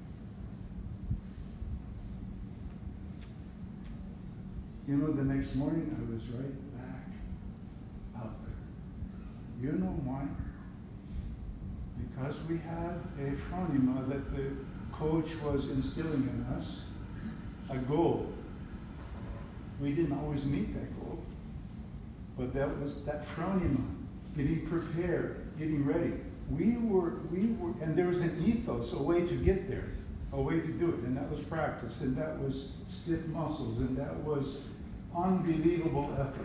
The next morning I was right back out there. You know why? Because we had a phronema that the coach was instilling in us, a goal. We didn't always meet that goal, but that was that phronema, getting prepared, getting ready. We were, and there was an ethos, a way to get there, a way to do it, and that was practice, and that was stiff muscles, and that was unbelievable effort.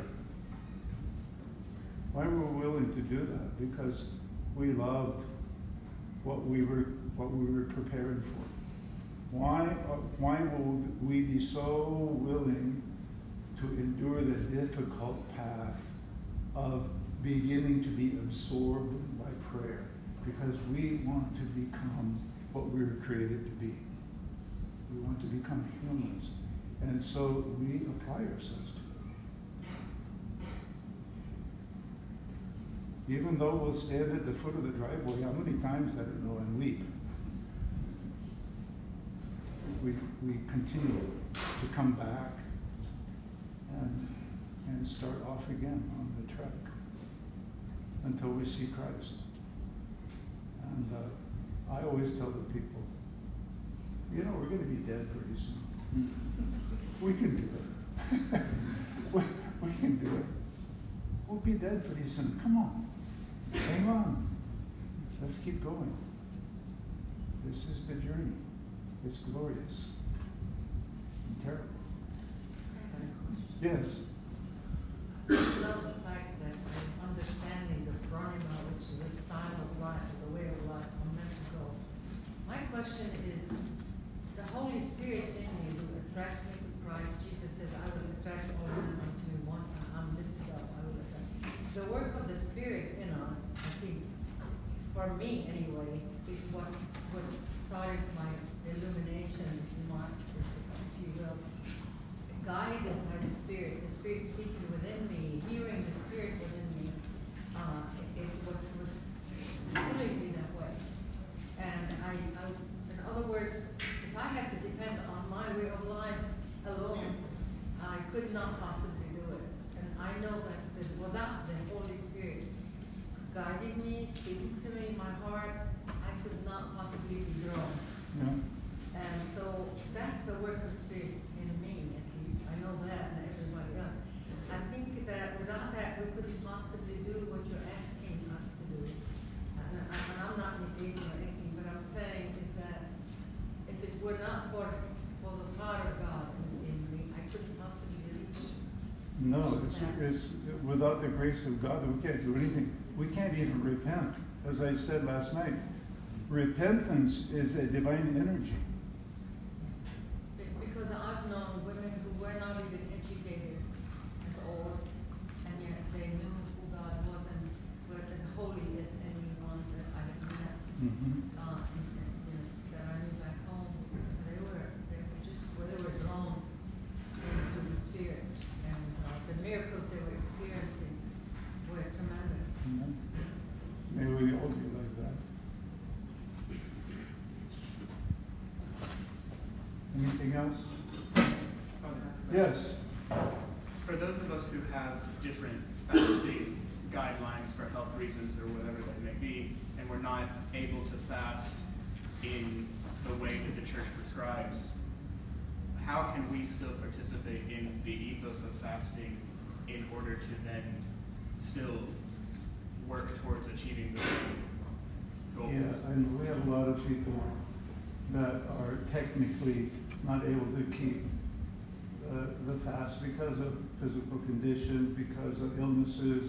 Why were we willing to do that? Because we loved what we were preparing for. Why would we be so willing to endure the difficult path of beginning to be absorbed by prayer? Because we want to become what we were created to be. We want to become humans. And so we apply ourselves to it. Even though we'll stand at the foot of the driveway, how many times, I don't know, and weep. We continue to come back and start off again on the trek until we see Christ. And I always tell the people, we're going to be dead pretty soon. We can do it. we can do it. We'll be dead pretty soon. Come on. Hang on. Let's keep going. This is the journey. It's glorious and terrible. Yes. I love the fact that in understanding the phronema, which is a style of life, the way of life, I'm meant to go. My question is, Holy Spirit in me who attracts me to Christ. Jesus says, I will attract all men unto me once I'm lifted up. I will attract. The work of the Spirit in us, I think, for me anyway, is what started my illumination, if you will. Guided by the Spirit speaking within me, hearing the Spirit within me, is what was pulling me that way. And I, in other words, if I had to depend on my way of life alone, I could not possibly do it. And I know that without the Holy Spirit guiding me, speaking to me in my heart, I could not possibly be drawn. Yeah. And so that's the work of the Spirit in me, at least. I know that, and everybody else. I think that without that, we couldn't possibly do what you're asking us to do. And I'm not negating or anything, but I'm saying is that if it were not for the power of God in me, I couldn't possibly reach. No, it's without the grace of God, we can't do anything. We can't even repent. As I said last night, repentance is a divine energy. Because I've known women who were not even educated at all, and yet they knew who God was and were as holy as anyone that I had met, that I knew back home. They were drawn into the Spirit, and the miracles they were experiencing were tremendous. May we all be like that. Anything else? Yes. For those of us who have different fasting guidelines for health reasons or whatever that may be, and we're not able to fast in the way that the church prescribes, how can we still participate in the ethos of fasting in order to then still work towards achieving the goals? Yeah, and we have a lot of people that are technically not able to keep the fast because of physical conditions, because of illnesses,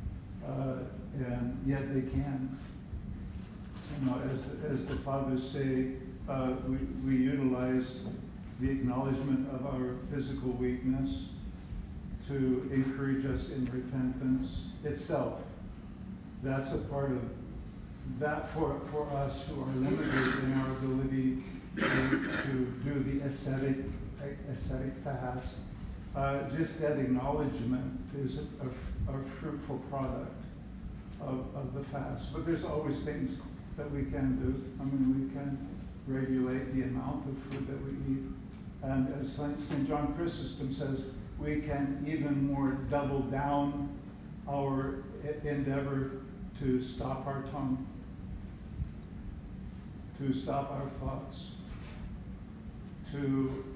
and yet they can. You know, as the fathers say, we utilize the acknowledgement of our physical weakness to encourage us in repentance itself. That's a part of that for us who are limited in our ability to do the ascetic fast. Just that acknowledgement is a fruitful product of the fast. But there's always things that we can do. I mean, we can regulate the amount of food that we eat. And as St. John Chrysostom says, we can even more double down our endeavor to stop our tongue, to stop our thoughts, to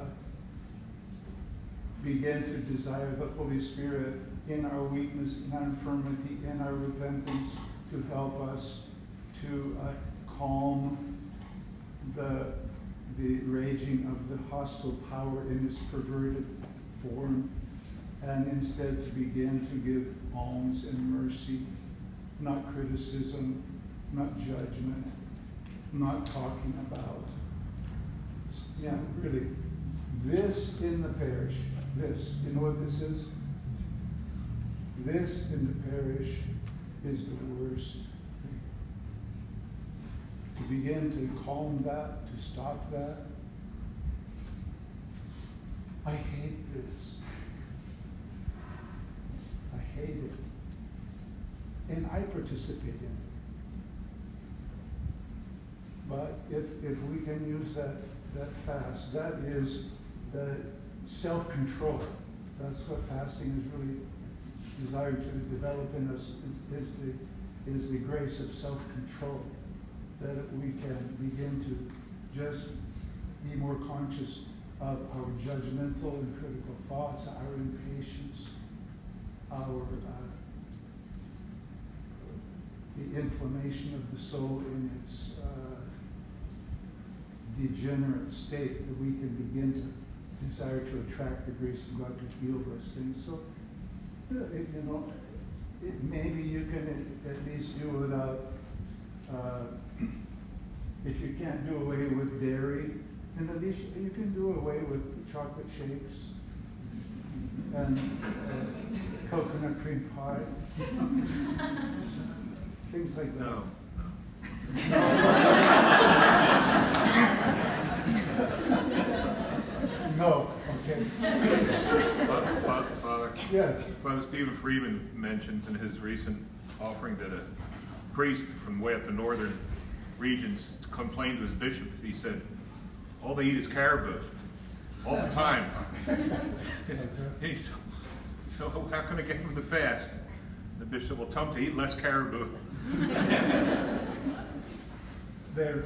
begin to desire the Holy Spirit in our weakness, in our infirmity, in our repentance, to help us to calm the raging of the hostile power in its perverted form, and instead to begin to give alms and mercy, not criticism, not judgment, not talking about. Yeah, really, this in the parish, this, you know what this is? This in the parish is the worst thing. To begin to calm that, to stop that. I hate this. I hate it. And I participate in it. But if we can use that fast, that is the self-control. That's what fasting is really desired to develop in us, is the grace of self-control, that we can begin to just be more conscious of our judgmental and critical thoughts, our impatience, our the inflammation of the soul in its degenerate state, that we can begin to desire to attract the grace of God to heal those things. So, maybe you can at least do without, if you can't do away with dairy, And Alicia, you can do away with chocolate shakes and coconut cream pie. Things like that. No, okay. Father, Yes. Father Stephen Freeman mentions in his recent offering that a priest from way up the northern regions complained to his bishop. He said, all they eat is caribou, all the time. He said, so how can I get them to fast? The bishop said, well, tell them to eat less caribou. There.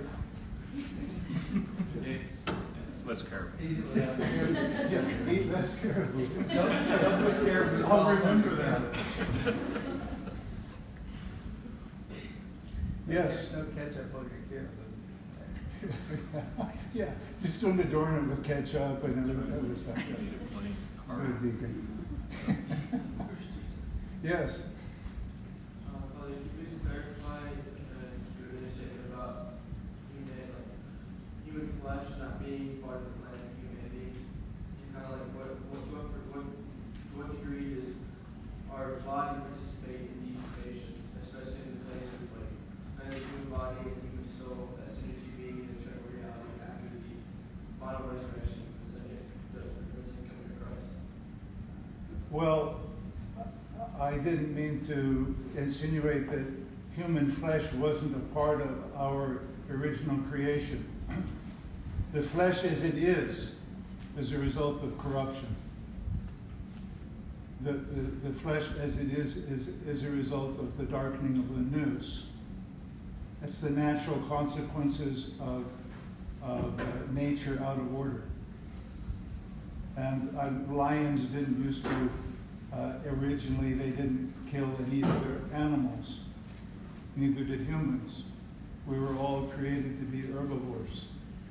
Less caribou. Yeah, eat less caribou. Don't put caribou I'll sauce on remember your that. Yes. No ketchup on your caribou. Yeah, just don't adorn it with ketchup and other stuff. Good deacon. Yes. Father, can you please clarify your understanding about human flesh not being part of the plan of humanity? Kind of like to what degree does our body participate in the creation, especially in the place of like kind of the human body and the human soul as energy being in eternal reality after the final resurrection of the second coming of Christ? Well, I didn't mean to insinuate that human flesh wasn't a part of our original creation. The flesh as it is a result of corruption. The flesh as it is a result of the darkening of the nous. That's the natural consequences of nature out of order. And lions didn't used to, originally they didn't kill and eat other animals. Neither did humans. We were all created to be herbivores.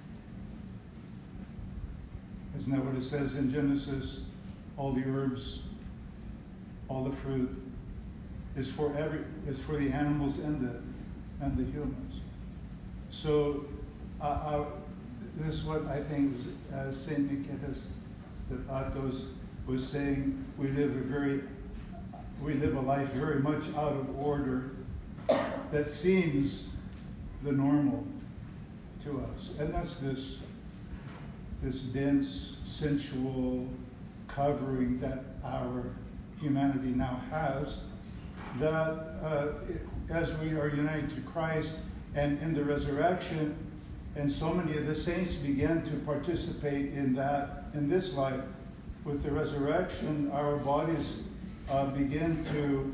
Isn't that what it says in Genesis? All the herbs, all the fruit is for the animals and the humans. So this is what I think Saint Nicetas Athos was saying. We live a life very much out of order that seems the normal to us, and that's this dense, sensual covering that our humanity now has, that as we are united to Christ and in the resurrection, and so many of the saints began to participate in that in this life. With the resurrection, our bodies begin to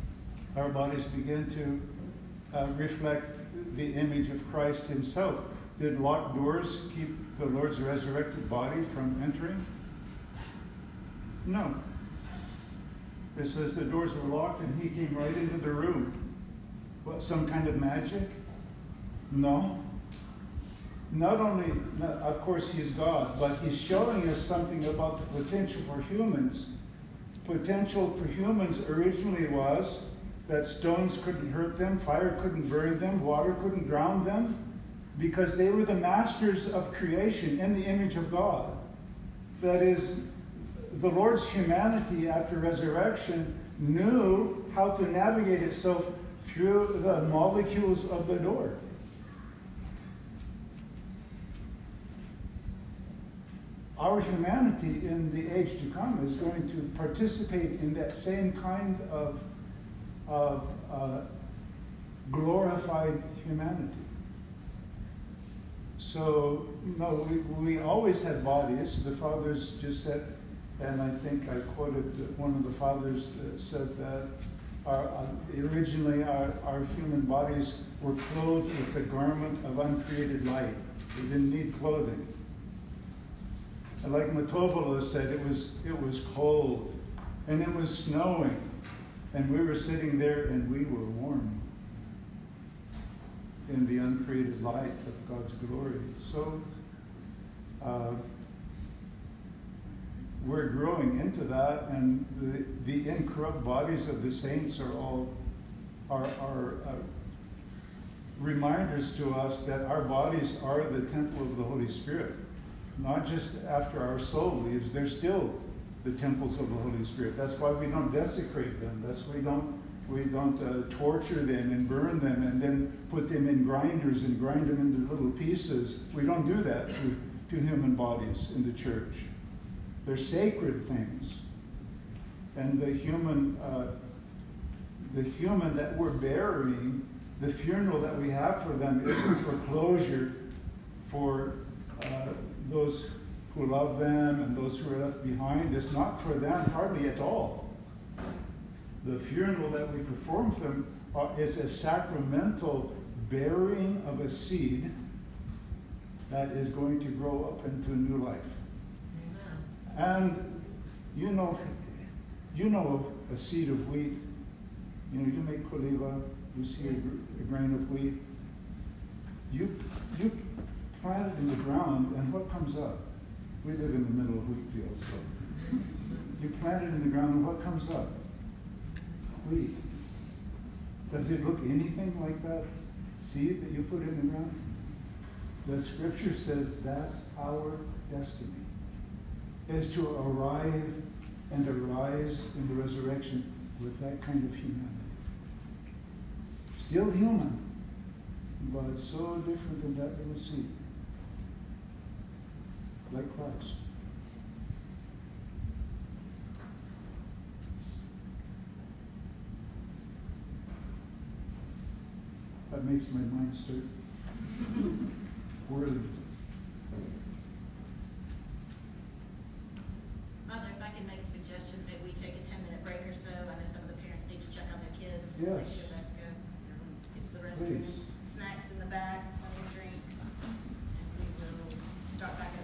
reflect the image of Christ himself. Did locked doors keep the Lord's resurrected body from entering? No. It says the doors were locked and he came right into the room. What, some kind of magic? No. Not only, of course, he's God, but he's showing us something about the potential for humans. Potential for humans originally was that stones couldn't hurt them, fire couldn't burn them, water couldn't drown them, because they were the masters of creation in the image of God. That is, the Lord's humanity after resurrection knew how to navigate itself through the molecules of the door. Our humanity in the age to come is going to participate in that same kind of glorified humanity. So, no, we always had bodies. The fathers just said, and I think I quoted one of the fathers that said that originally our human bodies were clothed with the garment of uncreated light. They didn't need clothing. And like Matovola said, it was cold, and it was snowing, and we were sitting there and we were warm in the uncreated light of God's glory. So we're growing into that, and the incorrupt bodies of the saints are all reminders to us that our bodies are the temple of the Holy Spirit. not just after our soul leaves, they're still the temples of the Holy Spirit. That's why we don't desecrate them. That's why we don't torture them and burn them and then put them in grinders and grind them into little pieces. We don't do that to human bodies in the church. They're sacred things. And the human that we're burying, the funeral that we have for them isn't for closure for those who love them and those who are left behind. It's not for them hardly at all. The funeral that we perform for them is a sacramental burying of a seed that is going to grow up into a new life. And you know a seed of wheat. You make koliva, you see a grain of wheat. You plant it in the ground, and what comes up? We live in the middle of wheat fields, so you plant it in the ground, and what comes up? Wheat. Does it look anything like that seed that you put in the ground? The scripture says that's our destiny, is to arrive and arise in the resurrection with that kind of humanity. Still human, but it's so different than that little seed. Like Christ. That makes my mind start whirling. Mother, if I can make a suggestion, maybe we take a 10-minute break or so. I know some of the parents need to check on their kids. Yes. Make sure that's good. Get to the restroom. Please. Snacks in the back, plenty of drinks. And we will start back